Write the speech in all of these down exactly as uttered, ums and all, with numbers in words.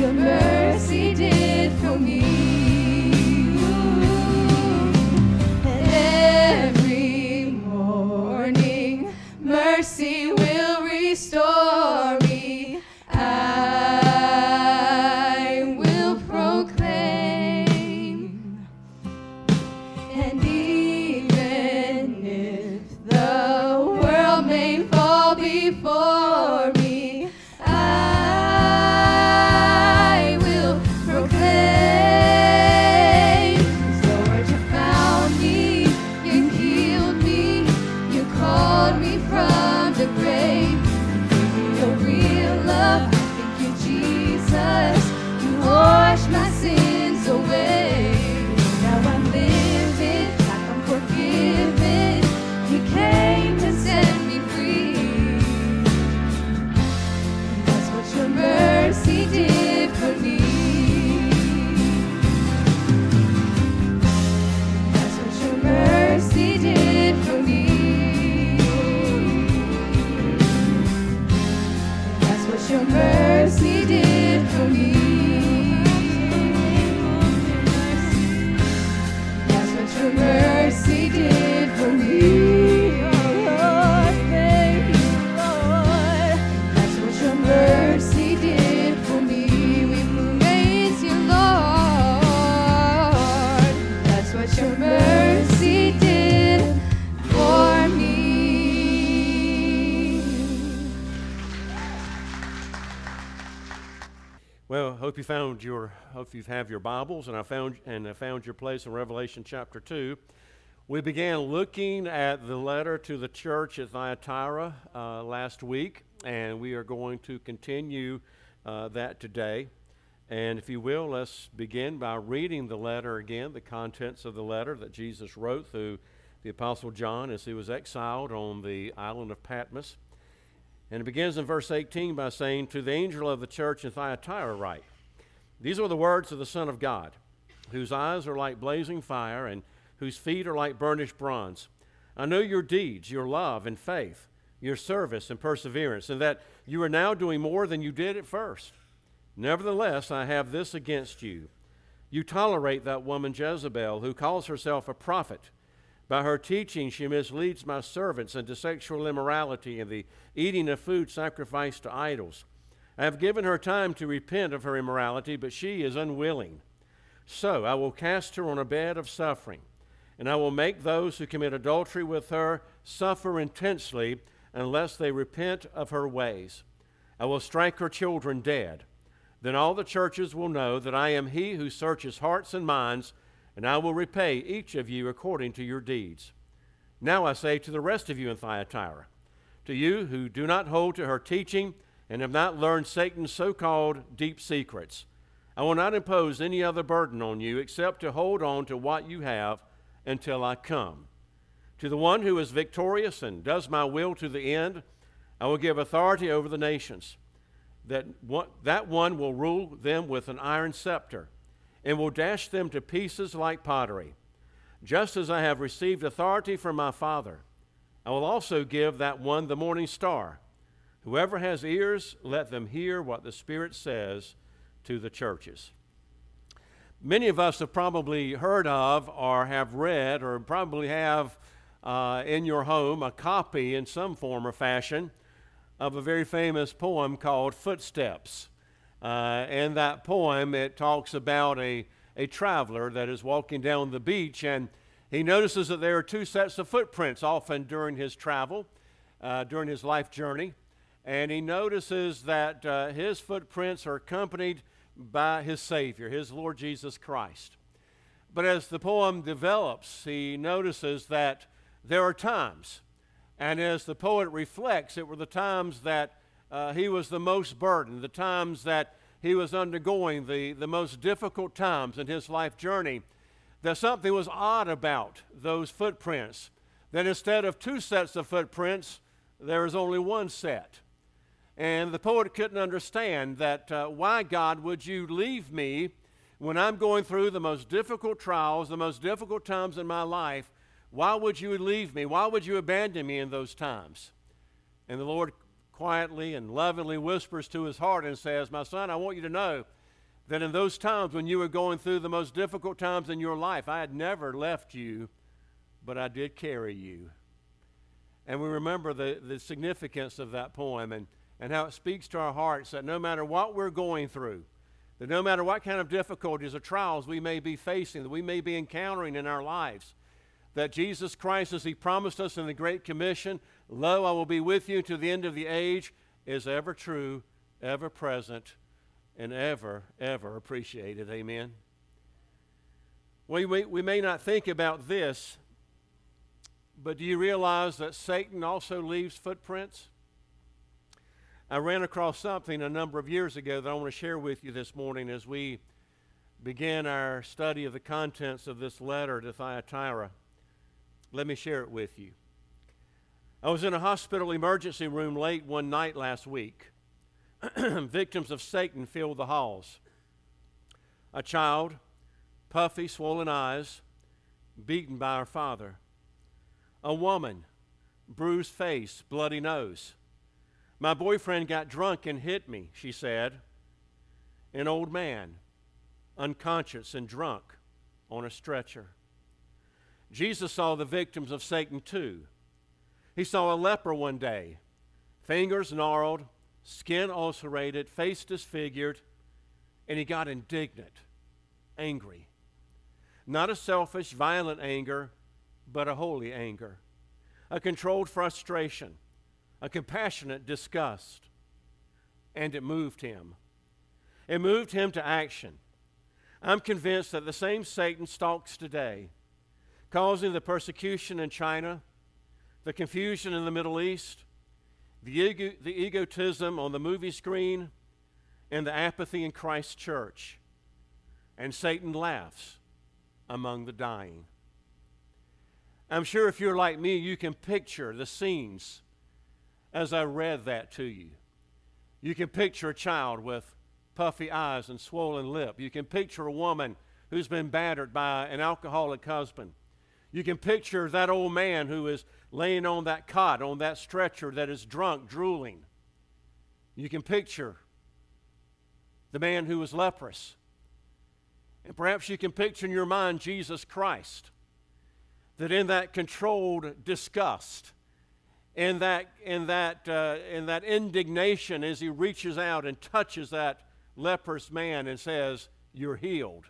your mercy did for me. And every morning mercy will restore me. I will proclaim. And even if the world may fall before me, I will proclaim. 'Cause Lord, you found me, you healed me, you called me from the grave. Your real love, thank you, Jesus. You washed my sins away. Now I'm living like I'm forgiven. You came to set me free. And that's what your mercy did for me. That's what your mercy did for me. That's what your mercy did for me. That's what your mercy did for me. Lord, thank you, Lord. That's what your mercy did for me. We praise you, Lord. That's what your mercy did for me. Well, hope you found your hope you have your Bibles, and I found and I found your place in Revelation chapter two. We began looking at the letter to the church at Thyatira uh, last week, and we are going to continue uh, that today. And if you will, let's begin by reading the letter again, the contents of the letter that Jesus wrote through the Apostle John as he was exiled on the island of Patmos. And it begins in verse eighteen by saying, "To the angel of the church in Thyatira write, these are the words of the Son of God, whose eyes are like blazing fire and whose feet are like burnished bronze. I know your deeds, your love and faith, your service and perseverance, and that you are now doing more than you did at first. Nevertheless, I have this against you. You tolerate that woman Jezebel, who calls herself a prophet. By her teaching, she misleads my servants into sexual immorality and the eating of food sacrificed to idols. I have given her time to repent of her immorality, but she is unwilling. So I will cast her on a bed of suffering, and I will make those who commit adultery with her suffer intensely unless they repent of her ways. I will strike her children dead. Then all the churches will know that I am he who searches hearts and minds, and I will repay each of you according to your deeds. Now I say to the rest of you in Thyatira, to you who do not hold to her teaching and have not learned Satan's so-called deep secrets, I will not impose any other burden on you except to hold on to what you have until I come. To the one who is victorious and does my will to the end, I will give authority over the nations. That one, that one will rule them with an iron scepter and will dash them to pieces like pottery. Just as I have received authority from my Father, I will also give that one the morning star. Whoever has ears, let them hear what the Spirit says to the churches." Many of us have probably heard of or have read or probably have uh, in your home a copy in some form or fashion of a very famous poem called Footsteps. Uh, in that poem, it talks about a, a traveler that is walking down the beach, and he notices that there are two sets of footprints often during his travel, uh, during his life journey. And he notices that uh, his footprints are accompanied by his Savior, his Lord Jesus Christ. But as the poem develops, he notices that there are times, and as the poet reflects, it were the times that uh, he was the most burdened, the times that he was undergoing the, the most difficult times in his life journey, that something was odd about those footprints, that instead of two sets of footprints, there is only one set. And the poet couldn't understand that, uh, why, God, would you leave me when I'm going through the most difficult trials, the most difficult times in my life? Why would you leave me? Why would you abandon me in those times? And the Lord quietly and lovingly whispers to his heart and says, "My son, I want you to know that in those times when you were going through the most difficult times in your life, I had never left you, but I did carry you. And we remember the, the significance of that poem and, and how it speaks to our hearts that no matter what we're going through, that no matter what kind of difficulties or trials we may be facing, that we may be encountering in our lives, that Jesus Christ, as he promised us in the Great Commission, lo, I will be with you to the end of the age, is ever true, ever present, and ever, ever appreciated. Amen. We, we, we may not think about this, but do you realize that Satan also leaves footprints? I ran across something a number of years ago that I want to share with you this morning as we begin our study of the contents of this letter to Thyatira. Let me share it with you. I was in a hospital emergency room late one night last week. Victims of Satan filled the halls. A child, puffy, swollen eyes, beaten by her father. A woman, bruised face, bloody nose. My boyfriend got drunk and hit me, she said. An old man, unconscious and drunk, on a stretcher. Jesus saw the victims of Satan too. He saw a leper one day, fingers gnarled, skin ulcerated, face disfigured, and he got indignant, angry. Not a selfish, violent anger, but a holy anger, a controlled frustration, a compassionate disgust. And it moved him. It moved him to action. I'm convinced that the same Satan stalks today, causing the persecution in China, the confusion in the Middle East, the, ego, the egotism on the movie screen, and the apathy in Christ's church. And Satan laughs among the dying. I'm sure if you're like me, you can picture the scenes as I read that to you. You can picture a child with puffy eyes and swollen lip. You can picture a woman who's been battered by an alcoholic husband. You can picture that old man who is laying on that cot, on that stretcher, that is drunk, drooling. You can picture the man who was leprous. And perhaps you can picture in your mind Jesus Christ, that in that controlled disgust, in that, in that, uh, in that indignation as he reaches out and touches that leprous man and says, "You're healed."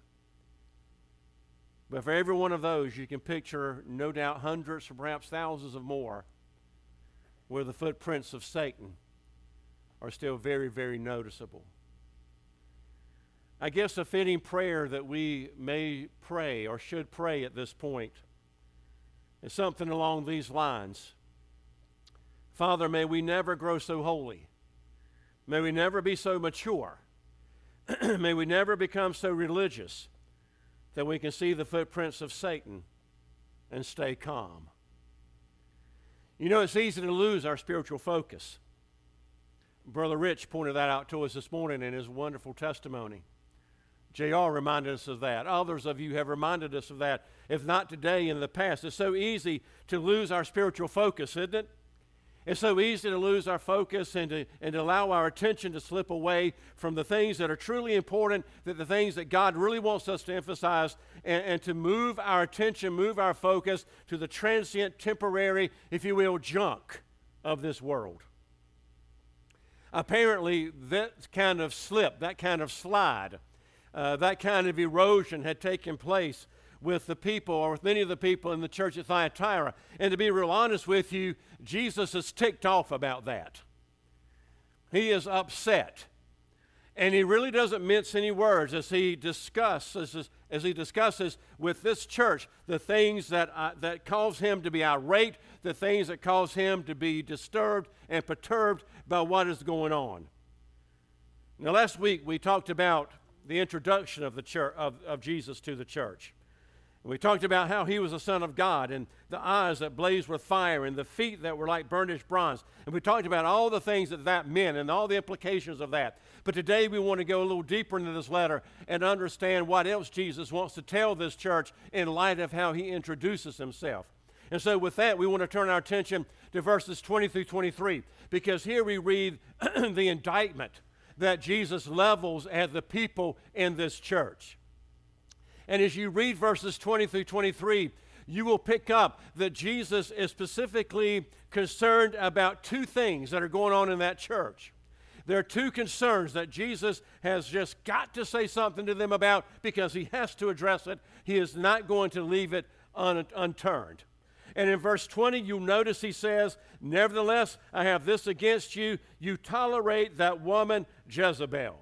But for every one of those, you can picture, no doubt, hundreds or perhaps thousands of more where the footprints of Satan are still very, very noticeable. I guess a fitting prayer that we may pray or should pray at this point is something along these lines. Father, may we never grow so holy. May we never be so mature. May we never become so religious that we can see the footprints of Satan and stay calm. You know, it's easy to lose our spiritual focus. Brother Rich pointed that out to us this morning in his wonderful testimony. J R reminded us of that. Others of you have reminded us of that, if not today, in the past. It's so easy to lose our spiritual focus, isn't it? It's so easy to lose our focus and to, and to allow our attention to slip away from the things that are truly important, that the things that God really wants us to emphasize, and, and to move our attention, move our focus to the transient, temporary, if you will, junk of this world. Apparently, that kind of slip, that kind of slide, uh, that kind of erosion had taken place with the people, or with many of the people in the church at Thyatira. And to be real honest with you, Jesus is ticked off about that. He is upset. And he really doesn't mince any words as he discusses, as he discusses with this church the things that, uh, that cause him to be irate, the things that cause him to be disturbed and perturbed by what is going on. Now, last week we talked about the introduction of, the church, of, of Jesus to the church. We talked about how he was the Son of God, and the eyes that blazed with fire, and the feet that were like burnished bronze. And we talked about all the things that that meant and all the implications of that. But today we want to go a little deeper into this letter and understand what else Jesus wants to tell this church in light of how he introduces himself. And so with that, we want to turn our attention to verses twenty through twenty-three, because here we read the indictment that Jesus levels at the people in this church. And as you read verses twenty through twenty-three, you will pick up that Jesus is specifically concerned about two things that are going on in that church. There are two concerns that Jesus has just got to say something to them about because he has to address it. He is not going to leave it un- unturned. And in verse twenty, you'll notice he says, "Nevertheless, I have this against you. You tolerate that woman Jezebel."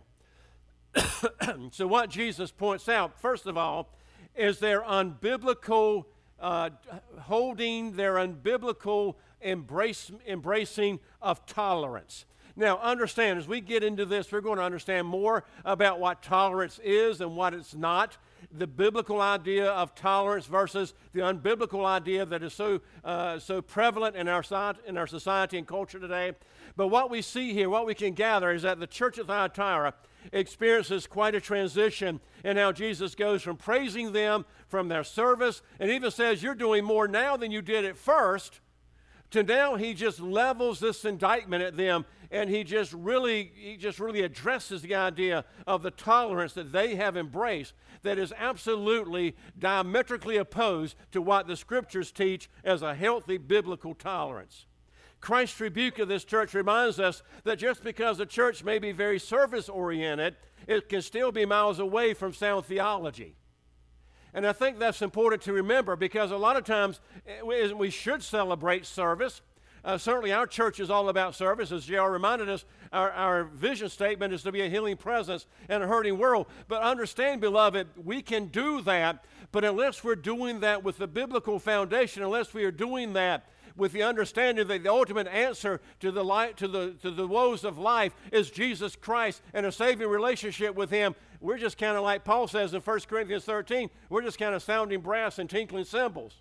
So what Jesus points out, first of all, is their unbiblical uh, holding, their unbiblical embrace, embracing of tolerance. Now, understand, as we get into this, we're going to understand more about what tolerance is and what it's not. The biblical idea of tolerance versus the unbiblical idea that is so uh, so prevalent in our, in our society and culture today. But what we see here, what we can gather, is that the church of Thyatira experiences quite a transition in how Jesus goes from praising them from their service, and even says, "You're doing more now than you did at first," to now he just levels this indictment at them, and he just really he just really addresses the idea of the tolerance that they have embraced that is absolutely diametrically opposed to what the Scriptures teach as a healthy biblical tolerance. Christ's rebuke of this church reminds us that just because a church may be very service-oriented, it can still be miles away from sound theology. And I think that's important to remember because a lot of times we should celebrate service. Uh, certainly our church is all about service. As J R reminded us, our, our vision statement is to be a healing presence in a hurting world. But understand, beloved, we can do that, but unless we're doing that with the biblical foundation, unless we are doing that with the understanding that the ultimate answer to the, light, to, the, to the woes of life is Jesus Christ and a saving relationship with Him, we're just kind of like Paul says in First Corinthians thirteen, we're just kind of sounding brass and tinkling cymbals.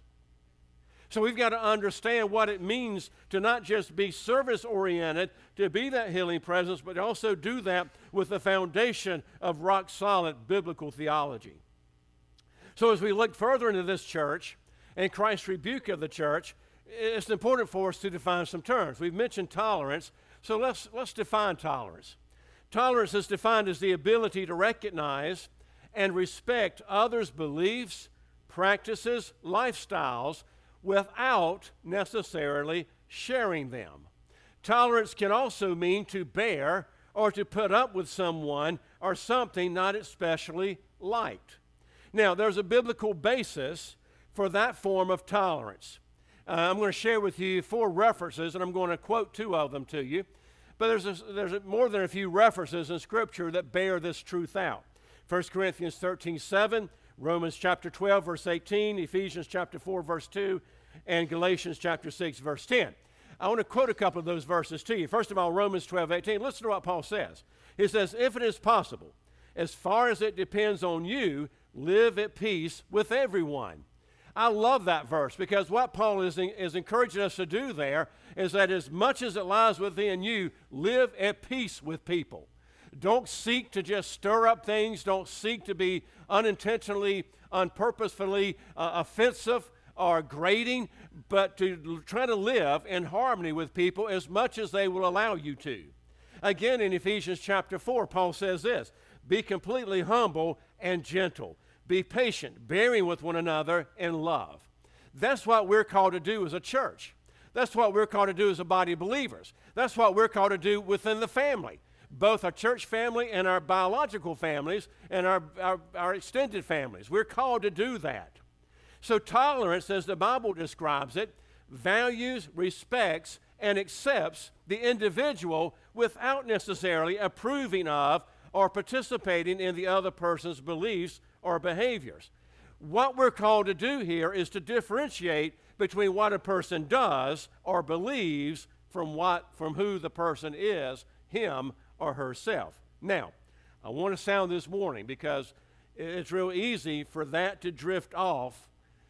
So we've got to understand what it means to not just be service-oriented, to be that healing presence, but also do that with the foundation of rock-solid biblical theology. So as we look further into this church and Christ's rebuke of the church, it's important for us to define some terms. We've mentioned tolerance, so let's, let's define tolerance. Tolerance is defined as the ability to recognize and respect others' beliefs, practices, lifestyles, without necessarily sharing them. Tolerance can also mean to bear or to put up with someone or something not especially liked. Now, there's a biblical basis for that form of tolerance. Uh, I'm going to share with you four references, and I'm going to quote two of them to you. But there's, a, there's a, more than a few references in Scripture that bear this truth out. First Corinthians thirteen seven, Romans chapter twelve, verse eighteen, Ephesians chapter four, verse two, and Galatians chapter six, verse ten. I want to quote a couple of those verses to you. First of all, Romans twelve eighteen. Listen to what Paul says. He says, "If it is possible, as far as it depends on you, live at peace with everyone." I love that verse because what Paul is, is encouraging us to do there is that as much as it lies within you, live at peace with people. Don't seek to just stir up things. Don't seek to be unintentionally, unpurposefully uh, offensive or grating, but to try to live in harmony with people as much as they will allow you to. Again, in Ephesians chapter four, Paul says this, "Be completely humble and gentle. Be patient, bearing with one another in love." That's what we're called to do as a church. That's what we're called to do as a body of believers. That's what we're called to do within the family, both our church family and our biological families and our, our, our extended families. We're called to do that. So tolerance, as the Bible describes it, values, respects, and accepts the individual without necessarily approving of or participating in the other person's beliefs or behaviors. What we're called to do here is to differentiate between what a person does or believes from what from who the person is, him or herself. Now, I want to sound this warning because it's real easy for that to drift off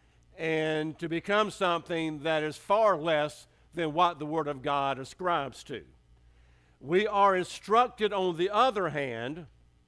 and to become something that is far less than what the Word of God ascribes to. We are instructed, on the other hand,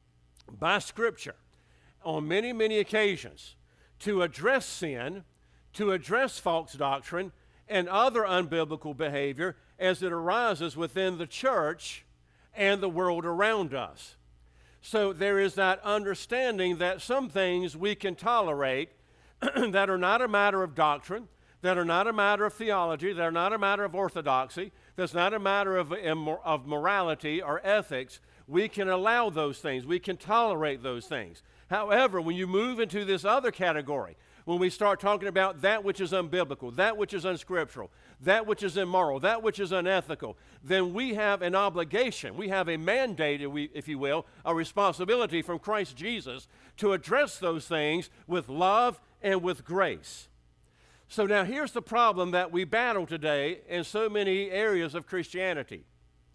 by Scripture, on many, many occasions, to address sin, to address false doctrine, and other unbiblical behavior as it arises within the church and the world around us. So there is that understanding that some things we can tolerate that are not a matter of doctrine, that are not a matter of theology, that are not a matter of orthodoxy, that's not a matter of, of morality or ethics. We can allow those things. We can tolerate those things. However, when you move into this other category, when we start talking about that which is unbiblical, that which is unscriptural, that which is immoral, that which is unethical, then we have an obligation, we have a mandate, if you will, a responsibility from Christ Jesus to address those things with love and with grace. So now here's the problem that we battle today in so many areas of Christianity.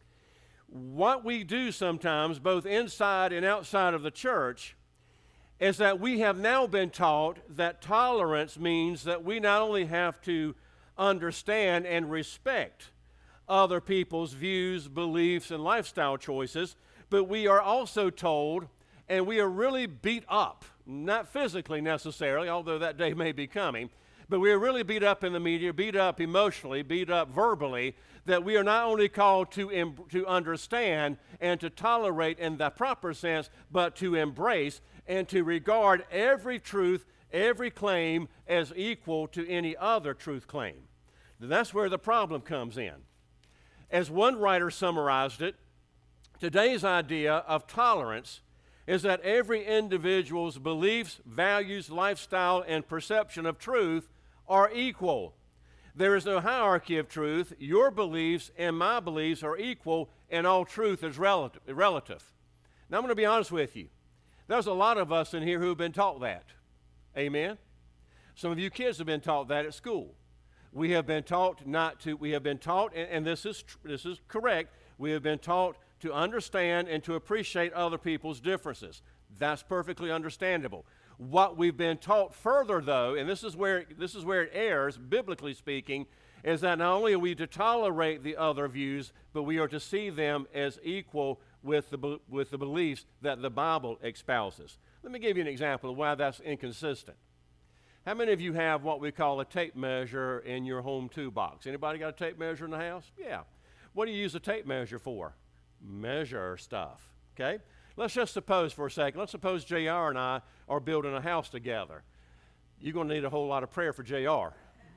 What we do sometimes, both inside and outside of the church, is that we have now been taught that tolerance means that we not only have to understand and respect other people's views, beliefs, and lifestyle choices, but we are also told, and we are really beat up, not physically necessarily, although that day may be coming, but we are really beat up in the media, beat up emotionally, beat up verbally, that we are not only called to, em- to understand and to tolerate in the proper sense, but to embrace and to regard every truth, every claim as equal to any other truth claim. That's where the problem comes in. As one writer summarized it, today's idea of tolerance is that every individual's beliefs, values, lifestyle, and perception of truth are equal. There is no hierarchy of truth. Your beliefs and my beliefs are equal, and all truth is relative. relative. Now, I'm going to be honest with you. There's a lot of us in here who have been taught that. Amen? Some of you kids have been taught that at school. We have been taught not to, we have been taught, and, and this is tr- this is correct, we have been taught to understand and to appreciate other people's differences. That's perfectly understandable. What we've been taught further, though, and this is where this is where it errs, biblically speaking, is that not only are we to tolerate the other views, but we are to see them as equal with the with the beliefs that the Bible espouses. Let me give you an example of why that's inconsistent. How many of you have what we call a tape measure in your home toolbox? Anybody got a tape measure in the house? Yeah. What do you use a tape measure for? Measure stuff, okay? Let's just suppose for a second, let's suppose J R and I are building a house together. You're going to need a whole lot of prayer for J R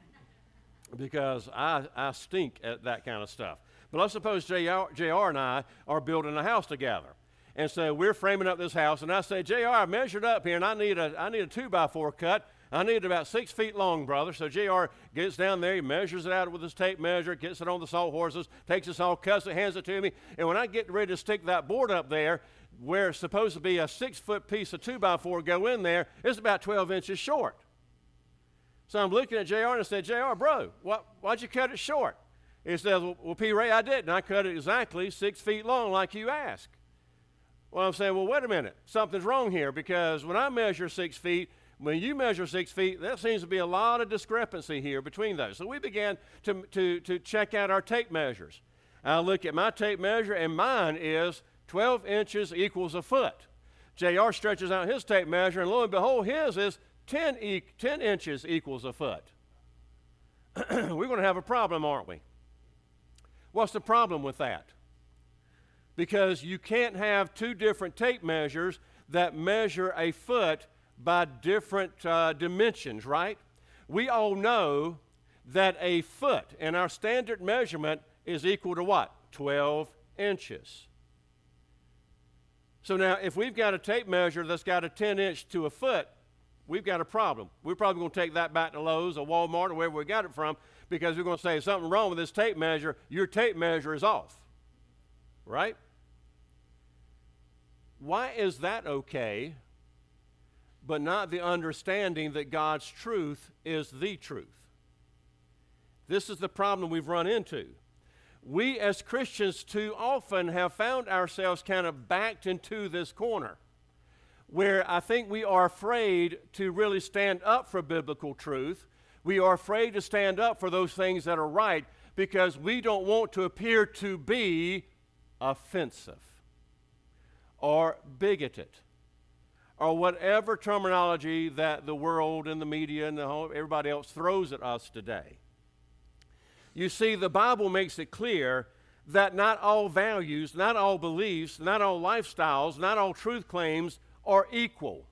because I, I stink at that kind of stuff. But let's suppose J R, J R and I are building a house together. And so we're framing up this house, and I say, J R, I measured up here, and I need a, I need a two by four cut. I need it about six feet long, brother. So J R gets down there, he measures it out with his tape measure, gets it on the salt horses, takes it all, cuts it, hands it to me. And when I get ready to stick that board up there, where it's supposed to be a six-foot piece of two by four go in there, it's about twelve inches short. So I'm looking at J R and I said, J R, bro, what, why'd you cut it short? He says, well, well, P. Ray, I didn't. I cut it exactly six feet long like you asked. Well, I'm saying, well, wait a minute. Something's wrong here because when I measure six feet, when you measure six feet, there seems to be a lot of discrepancy here between those. So we began to, to, to check out our tape measures. I look at my tape measure, and mine is twelve inches equals a foot. J R stretches out his tape measure, and lo and behold, his is ten, e- ten inches equals a foot. We're going to have a problem, aren't we? What's the problem with that? Because you can't have two different tape measures that measure a foot by different uh, dimensions, right? We all know that a foot in our standard measurement is equal to what? twelve inches. So now, if we've got a tape measure that's got a ten inch to a foot, we've got a problem. We're probably going to take that back to Lowe's or Walmart or wherever we got it from because we're going to say there's something wrong with this tape measure. Your tape measure is off, right? Why is that okay, but not the understanding that God's truth is the truth? This is the problem we've run into. We as Christians too often have found ourselves kind of backed into this corner where I think we are afraid to really stand up for biblical truth. We are afraid to stand up for those things that are right because we don't want to appear to be offensive or bigoted or whatever terminology that the world and the media and the whole, everybody else throws at us today. You see, the Bible makes it clear that not all values, not all beliefs, not all lifestyles, not all truth claims are equal.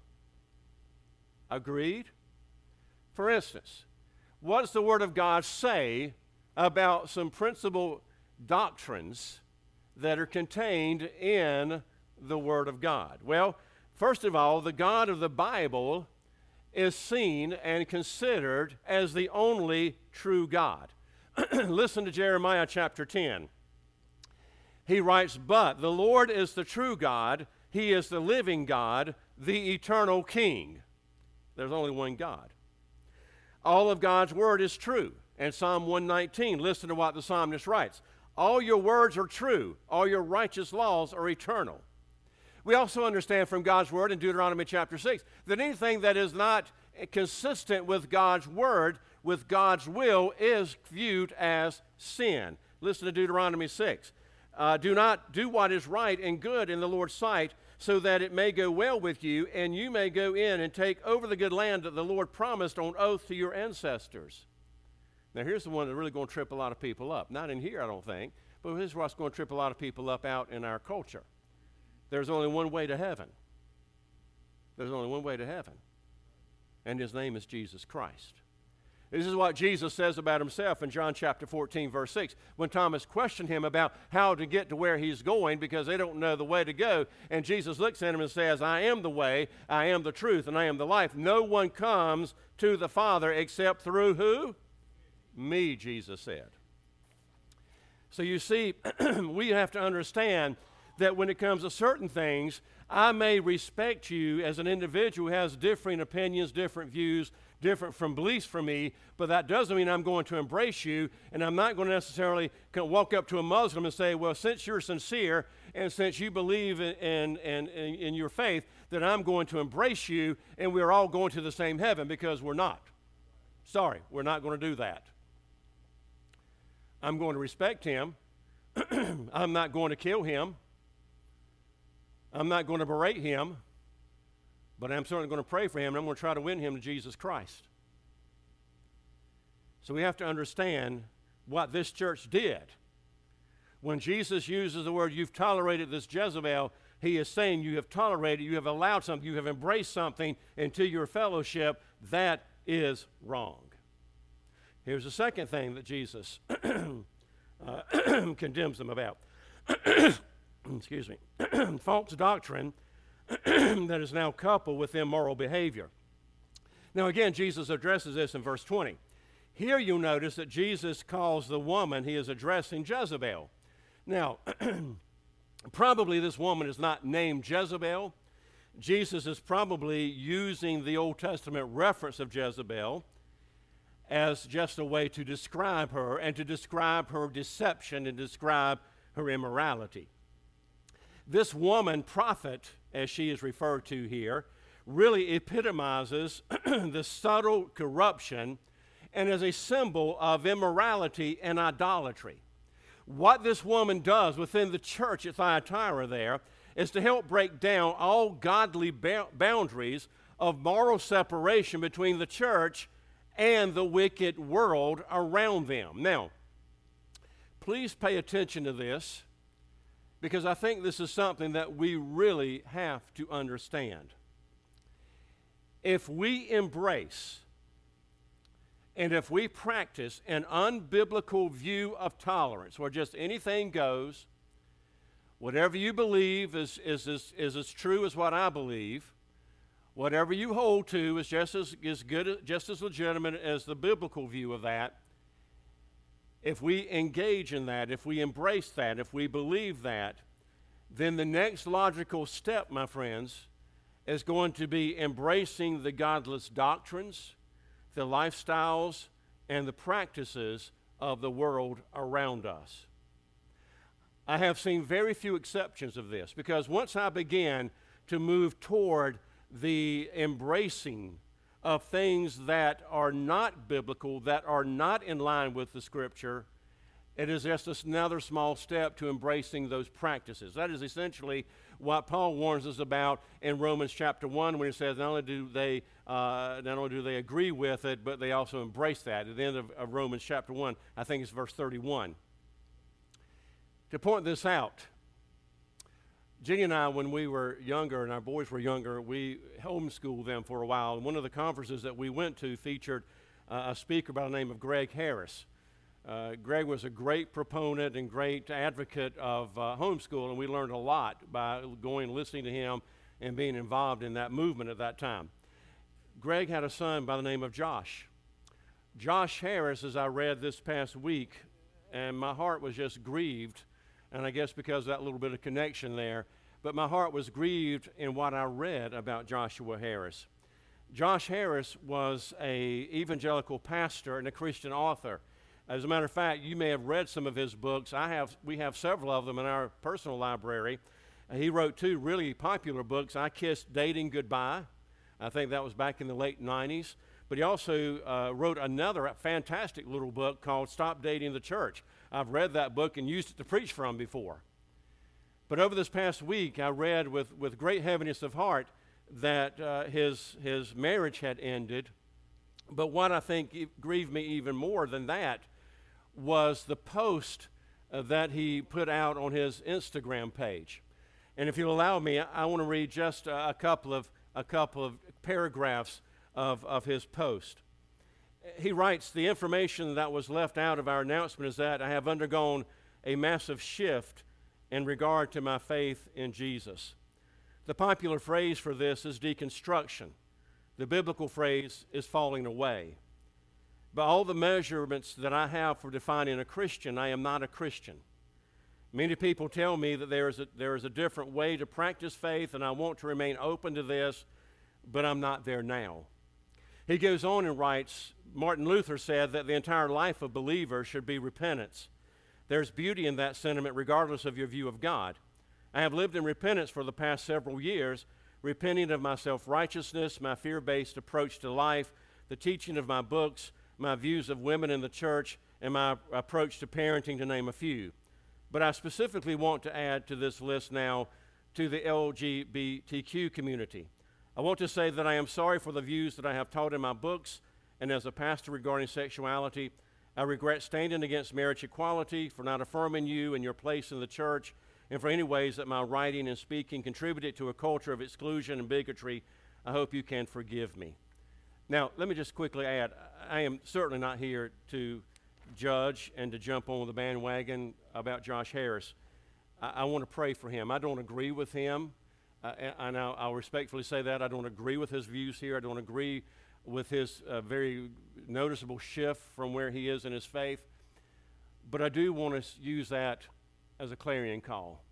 Agreed? For instance, what does the Word of God say about some principal doctrines that are contained in the Word of God? Well, first of all, the God of the Bible is seen and considered as the only true God. Listen to Jeremiah chapter ten. He writes, "But the Lord is the true God, He is the living God, the eternal King." There's only one God. All of God's word is true. And Psalm one nineteen, listen to what the psalmist writes. "All your words are true. All your righteous laws are eternal." We also understand from God's word in Deuteronomy chapter six that anything that is not consistent with God's word, with God's will, is viewed as sin. Listen to Deuteronomy six. Uh, do not do what is right and good in the Lord's sight, so that it may go well with you, and you may go in and take over the good land that the Lord promised on oath to your ancestors. Now here's the one that's really going to trip a lot of people up. Not in here, I don't think, but here's what's going to trip a lot of people up out in our culture. There's only one way to heaven. There's only one way to heaven. And his name is Jesus Christ. This is what Jesus says about himself in John chapter fourteen, verse six, when Thomas questioned him about how to get to where he's going because they don't know the way to go. And Jesus looks at him and says, "I am the way, I am the truth, and I am the life. No one comes to the Father except through" who? Me, Jesus said. So you see, we have to understand that when it comes to certain things, I may respect you as an individual who has differing opinions, different views, different from beliefs from me, but that doesn't mean I'm going to embrace you, and I'm not going to necessarily walk up to a Muslim and say, "Well, since you're sincere and since you believe in, in, in, in your faith, that I'm going to embrace you and we're all going to the same heaven," because we're not. Sorry, we're not going to do that. I'm going to respect him. I'm not going to kill him. I'm not going to berate him, but I'm certainly going to pray for him, and I'm going to try to win him to Jesus Christ. So we have to understand what this church did. When Jesus uses the word, "You've tolerated this Jezebel," he is saying you have tolerated, you have allowed something, you have embraced something into your fellowship that is wrong. Here's the second thing that Jesus uh, condemns them about. Excuse me. False doctrine that is now coupled with immoral behavior. Now again, Jesus addresses this in verse twenty. Here you'll notice that Jesus calls the woman he is addressing Jezebel. Now, probably this woman is not named Jezebel. Jesus is probably using the Old Testament reference of Jezebel as just a way to describe her and to describe her deception and describe her immorality. This woman prophet, as she is referred to here, really epitomizes the subtle corruption and is a symbol of immorality and idolatry. What this woman does within the church at Thyatira there is to help break down all godly ba- boundaries of moral separation between the church and the wicked world around them. Now, please pay attention to this, because I think this is something that we really have to understand. If we embrace and if we practice an unbiblical view of tolerance, where just anything goes, whatever you believe is, is, is, is as true as what I believe, whatever you hold to is just as, as good, just as legitimate as the biblical view of that. If we engage in that, if we embrace that, if we believe that, then the next logical step, my friends, is going to be embracing the godless doctrines, the lifestyles, and the practices of the world around us. I have seen very few exceptions of this, because once I began to move toward the embracing of things that are not biblical, that are not in line with the Scripture, it is just another small step to embracing those practices. That is essentially what Paul warns us about in Romans chapter one, when he says not only do they uh, not only do they agree with it, but they also embrace that. At the end of, of Romans chapter one, I think it's verse thirty-one. to point this out. Jenny and I, when we were younger and our boys were younger, we homeschooled them for a while. And one of the conferences that we went to featured uh, a speaker by the name of Greg Harris. Uh, Greg was a great proponent and great advocate of uh, homeschool, and we learned a lot by going and listening to him and being involved in that movement at that time. Greg had a son by the name of Josh. Josh Harris, as I read this past week, and my heart was just grieved, and I guess because of that little bit of connection there, but my heart was grieved in what I read about Joshua Harris. Josh Harris was an evangelical pastor and a Christian author. As a matter of fact, you may have read some of his books. I have. We have several of them in our personal library. Uh, he wrote two really popular books, I Kissed Dating Goodbye. I think that was back in the late nineties. But he also uh, wrote another fantastic little book called Stop Dating the Church. I've read that book and used it to preach from before. But over this past week, I read with, with great heaviness of heart that uh, his, his marriage had ended. But what I think grieved me even more than that was the post uh, that he put out on his Instagram page. And if you'll allow me, I, I want to read just a, a couple of a couple of paragraphs of, of his post. He writes, "The information that was left out of our announcement is that I have undergone a massive shift in regard to my faith in Jesus. The popular phrase for this is deconstruction. The biblical phrase is falling away. By all the measurements that I have for defining a Christian, I am not a Christian. Many people tell me that there is a, there is a different way to practice faith, and I want to remain open to this, but I'm not there now." He goes on and writes, Martin Luther said that the entire life of believers should be repentance. There's beauty in that sentiment regardless of your view of God. I have lived in repentance for the past several years, repenting of my self-righteousness, my fear-based approach to life, the teaching of my books, my views of women in the church, and my approach to parenting, to name a few. But I specifically want to add to this list now to the L G B T Q community. I want to say that I am sorry for the views that I have taught in my books and as a pastor regarding sexuality. I regret standing against marriage equality, for not affirming you and your place in the church, and for any ways that my writing and speaking contributed to a culture of exclusion and bigotry. I hope you can forgive me. Now, let me just quickly add, I am certainly not here to judge and to jump on the bandwagon about Josh Harris. I, I want to pray for him. I don't agree with him, uh, and I'll, I'll respectfully say that. I don't agree with his views here. I don't agree with his uh, very noticeable shift from where he is in his faith. But I do want to use that as a clarion call.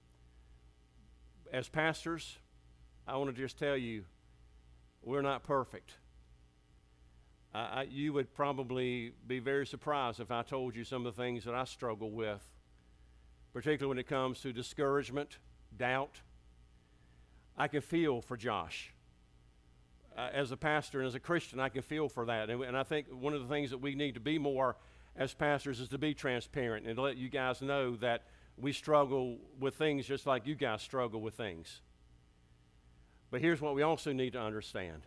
As pastors, I want to just tell you, we're not perfect. I, I, you would probably be very surprised if I told you some of the things that I struggle with, particularly when it comes to discouragement, doubt. I can feel for Josh. Uh, as a pastor and as a Christian, I can feel for that. And, and I think one of the things that we need to be more as pastors is to be transparent and to let you guys know that we struggle with things just like you guys struggle with things. But here's what we also need to understand,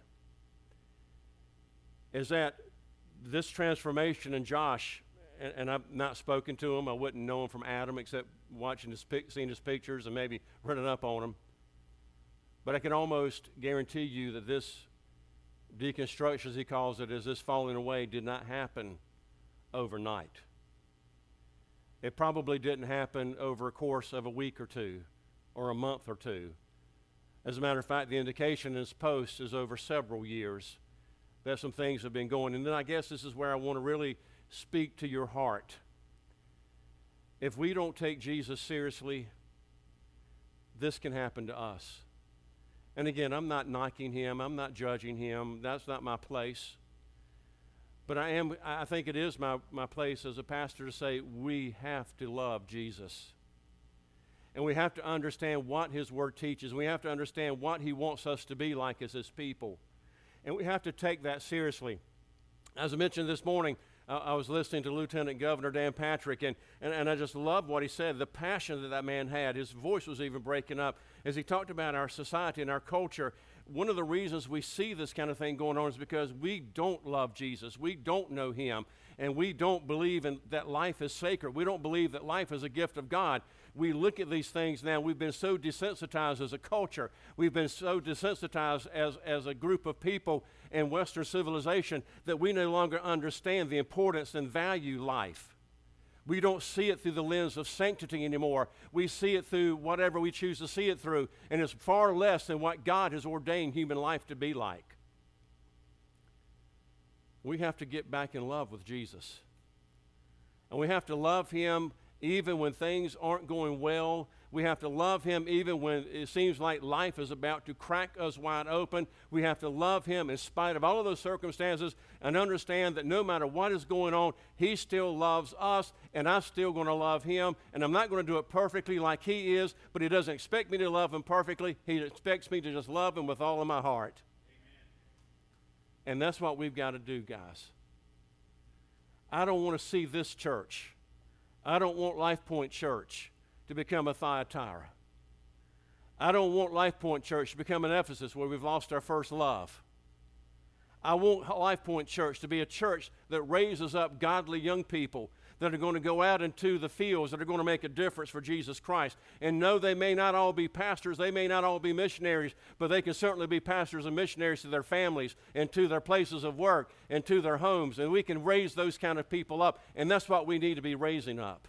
is that this transformation in Josh, and, and I've not spoken to him, I wouldn't know him from Adam except watching his, seeing his pictures and maybe running up on him. But I can almost guarantee you that this deconstruction, as he calls it, as this falling away, did not happen overnight. It probably didn't happen over a course of a week or two or a month or two. As a matter of fact, the indication in his post is over several years that some things have been going. And then I guess this is where I want to really speak to your heart. If we don't take Jesus seriously, this can happen to us. And again, I'm not knocking him. I'm not judging him. That's not my place. But I am. I think it is my, my place as a pastor to say we have to love Jesus. And we have to understand what his word teaches. We have to understand what he wants us to be like as his people. And we have to take that seriously. As I mentioned this morning, uh, I was listening to Lieutenant Governor Dan Patrick, and, and, and I just loved what he said, the passion that that man had. His voice was even breaking up. as he talked about our society and our culture, one of the reasons we see this kind of thing going on is because we don't love Jesus. We don't know him, and we don't believe in that life is sacred. We don't believe that life is a gift of God. We look at these things now. We've been so desensitized as a culture. We've been so desensitized as, as a group of people in Western civilization that we no longer understand the importance and value life. We don't see it through the lens of sanctity anymore. We see it through whatever we choose to see it through, and it's far less than what God has ordained human life to be like. We have to get back in love with Jesus. And we have to love him even when things aren't going well. We have to love him even when it seems like life is about to crack us wide open. We have to love him in spite of all of those circumstances and understand that no matter what is going on, he still loves us, and I'm still going to love him. And I'm not going to do it perfectly like he is, but he doesn't expect me to love him perfectly. He expects me to just love him with all of my heart. Amen. And that's what we've got to do, guys. I don't want to see this church. I don't want Life Point Church to become a Thyatira. I don't want Life Point Church to become an Ephesus where we've lost our first love. I want Life Point Church to be a church that raises up godly young people that are going to go out into the fields, that are going to make a difference for Jesus Christ. And no, they may not all be pastors, they may not all be missionaries, but they can certainly be pastors and missionaries to their families and to their places of work and to their homes. And we can raise those kind of people up, and that's what we need to be raising up.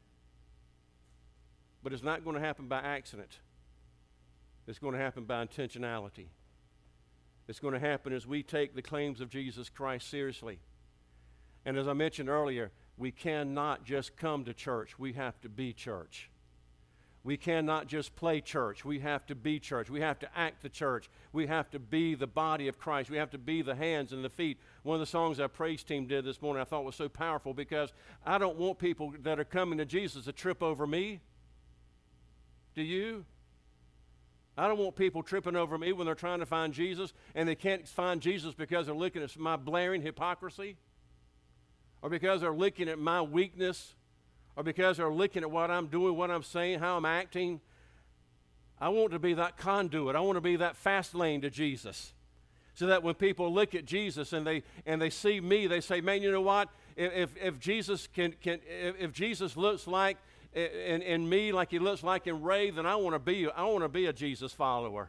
But it's not going to happen by accident. It's going to happen by intentionality. It's going to happen as we take the claims of Jesus Christ seriously. And as I mentioned earlier, we cannot just come to church. We have to be church. We cannot just play church. We have to be church. We have to act the church. We have to be the body of Christ. We have to be the hands and the feet. One of the songs our praise team did this morning I thought was so powerful, because I don't want people that are coming to Jesus to trip over me. Do you? I don't want people tripping over me when they're trying to find Jesus and they can't find Jesus because they're looking at my blaring hypocrisy, or because they're looking at my weakness, or because they're looking at what I'm doing, what I'm saying, how I'm acting. I want to be that conduit. I want to be that fast lane to Jesus, so that when people look at Jesus and they and they see me, they say, "Man, you know what? If if Jesus can can if, if Jesus looks like in, in me like he looks like in Ray, then I want to be I want to be a Jesus follower."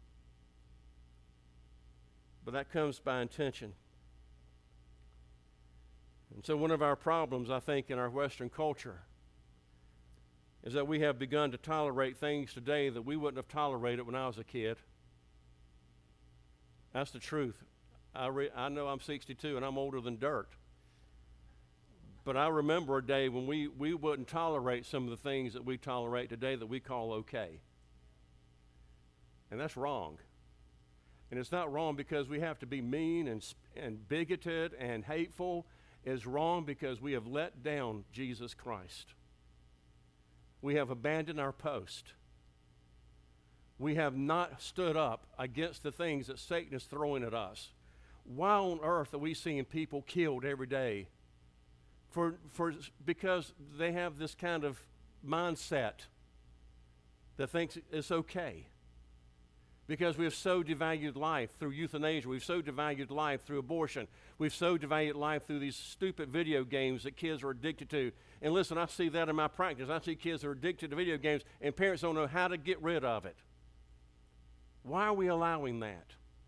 But that comes by intention. And so one of our problems, I think, in our Western culture is that we have begun to tolerate things today that we wouldn't have tolerated when I was a kid. That's the truth. I, re- I know I'm sixty-two and I'm older than dirt. But I remember a day when we, we wouldn't tolerate some of the things that we tolerate today that we call okay. And that's wrong. And it's not wrong because we have to be mean and, and bigoted and hateful. It's wrong because we have let down Jesus Christ. We have abandoned our post. We have not stood up against the things that Satan is throwing at us. Why on earth are we seeing people killed every day? For, for, because they have this kind of mindset that thinks it's okay. Because we have so devalued life through euthanasia. We've so devalued life through abortion. We've so devalued life through these stupid video games that kids are addicted to. And listen, I see that in my practice. I see kids that are addicted to video games, and parents don't know how to get rid of it. Why are we allowing that?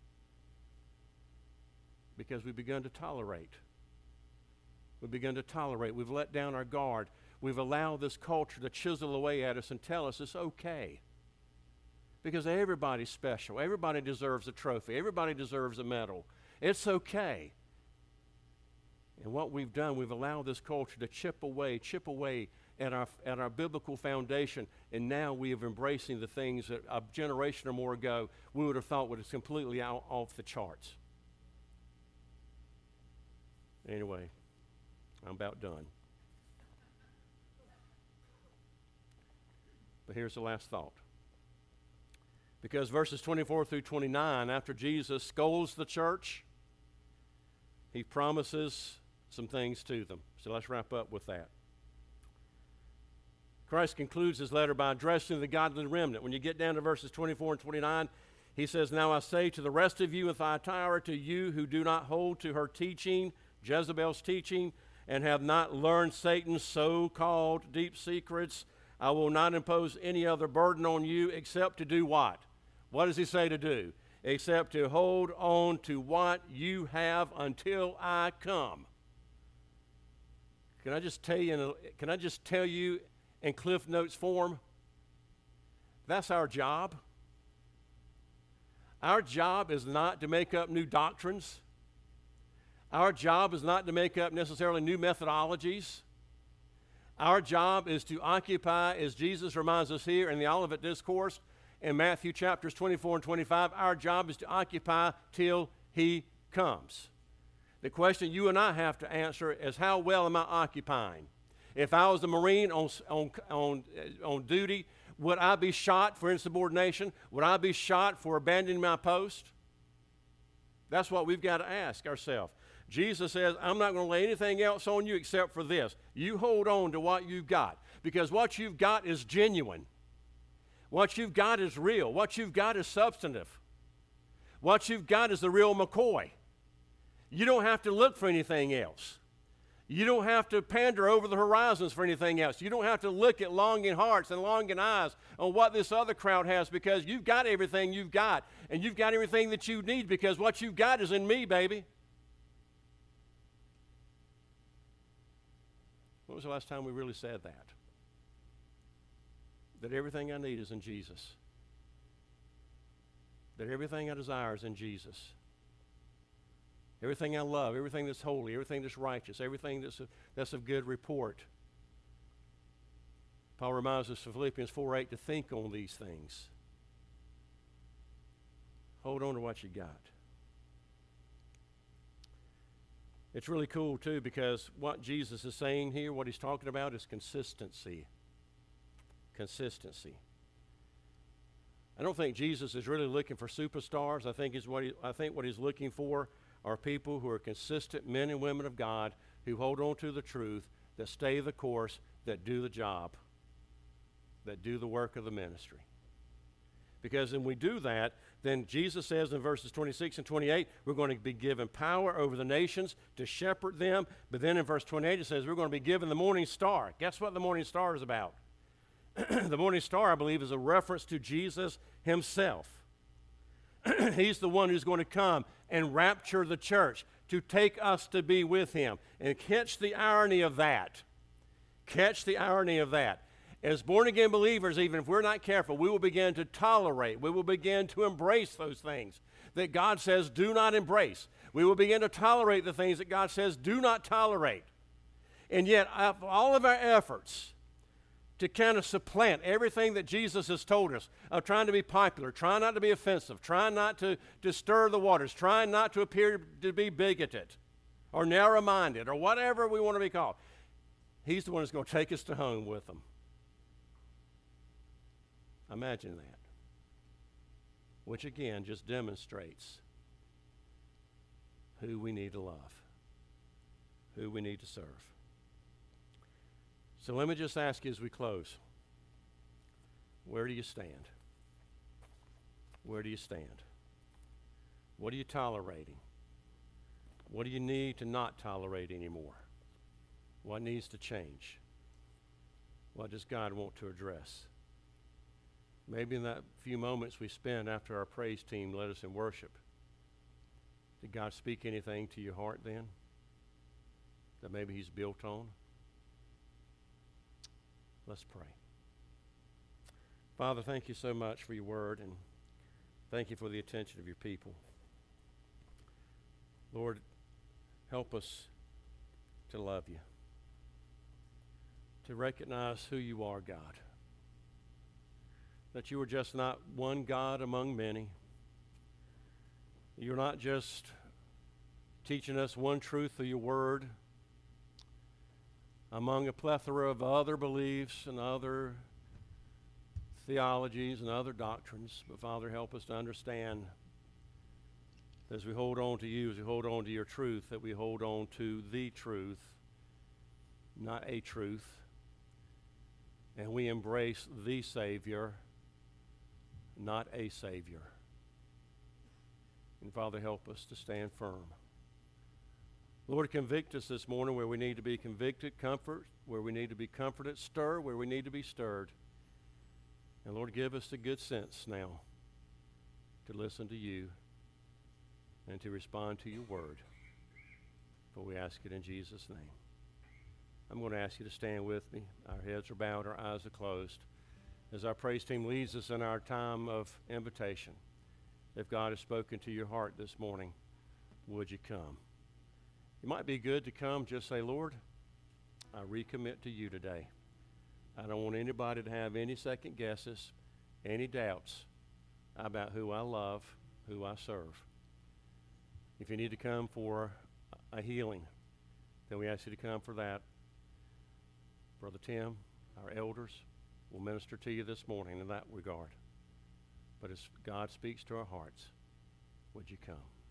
Because we've begun to tolerate. We've begun to tolerate. We've let down our guard. We've allowed this culture to chisel away at us and tell us it's okay. Because everybody's special. Everybody deserves a trophy. Everybody deserves a medal. It's okay. And what we've done, we've allowed this culture to chip away, chip away at our at our biblical foundation, and now we are embracing the things that a generation or more ago we would have thought was completely out, off the charts. Anyway, I'm about done. But here's the last thought. Because verses twenty-four through twenty-nine, after Jesus scolds the church, he promises some things to them. So let's wrap up with that. Christ concludes his letter by addressing the godly remnant. When you get down to verses twenty-four and twenty-nine, he says, "Now I say to the rest of you in Thyatira, to you who do not hold to her teaching, Jezebel's teaching, and have not learned Satan's so-called deep secrets, I will not impose any other burden on you except to do what?" What does he say to do? Except to hold on to what you have until I come. Can I just tell you, in a, can I just tell you in Cliff Notes form? That's our job. Our job is not to make up new doctrines. Our job is not to make up necessarily new methodologies. Our job is to occupy, as Jesus reminds us here in the Olivet Discourse in Matthew chapters twenty-four and twenty-five, our job is to occupy till he comes. The question you and I have to answer is, how well am I occupying? If I was a Marine on, on, on, on duty, would I be shot for insubordination? Would I be shot for abandoning my post? That's what we've got to ask ourselves. Jesus says, I'm not going to lay anything else on you except for this. You hold on to what you've got, because what you've got is genuine. What you've got is real. What you've got is substantive. What you've got is the real McCoy. You don't have to look for anything else. You don't have to pander over the horizons for anything else. You don't have to look at longing hearts and longing eyes on what this other crowd has, because you've got everything you've got, and you've got everything that you need, because what you've got is in me, baby. When was the last time we really said that? That everything I need is in Jesus. That everything I desire is in Jesus. Everything I love, everything that's holy, everything that's righteous, everything that's, a, that's of good report. Paul reminds us in Philippians four eight to think on these things. Hold on to what you got. It's really cool, too, because what Jesus is saying here, what he's talking about, is consistency. Consistency. I don't think Jesus is really looking for superstars. I think, is what he, I think what he's looking for are people who are consistent men and women of God, who hold on to the truth, that stay the course, that do the job, that do the work of the ministry. Because when we do that, then Jesus says in verses twenty-six and twenty-eight, we're going to be given power over the nations to shepherd them. But then in verse twenty-eight, it says we're going to be given the morning star. Guess what the morning star is about? The morning star, I believe, is a reference to Jesus himself. He's the one who's going to come and rapture the church, to take us to be with him. And catch the irony of that. Catch the irony of that. As born-again believers, even if we're not careful, we will begin to tolerate, we will begin to embrace those things that God says do not embrace. We will begin to tolerate the things that God says do not tolerate. And yet, of all of our efforts to kind of supplant everything that Jesus has told us, of trying to be popular, trying not to be offensive, trying not to, to stir the waters, trying not to appear to be bigoted or narrow-minded or whatever we want to be called, he's the one who's going to take us to home with him. Imagine that. Which again just demonstrates who we need to love, who we need to serve. So let me just ask you as we close, where do you stand? Where do you stand? What are you tolerating? What do you need to not tolerate anymore? What needs to change? What does God want to address? Maybe in that few moments we spend after our praise team led us in worship, did God speak anything to your heart then that maybe he's built on? Let's pray. Father, thank you so much for your word, and thank you for the attention of your people. Lord, help us to love you, to recognize who you are, God. That you are just not one God among many. You're not just teaching us one truth of your word among a plethora of other beliefs and other theologies and other doctrines. But Father, help us to understand that as we hold on to you, as we hold on to your truth, that we hold on to the truth, not a truth, and we embrace the Savior, not a Savior. And Father, help us to stand firm. Lord, convict us this morning where we need to be convicted, comfort where we need to be comforted, stir where we need to be stirred. And Lord, give us the good sense now to listen to you and to respond to your word. For we ask it in Jesus' name. I'm going to ask you to stand with me. Our heads are bowed, our eyes are closed. As our praise team leads us in our time of invitation, if God has spoken to your heart this morning, would you come? It might be good to come, just say, Lord, I recommit to you today. I don't want anybody to have any second guesses, any doubts about who I love, who I serve. If you need to come for a healing, then we ask you to come for that. Brother Tim, our elders, will minister to you this morning in that regard. But as God speaks to our hearts, would you come?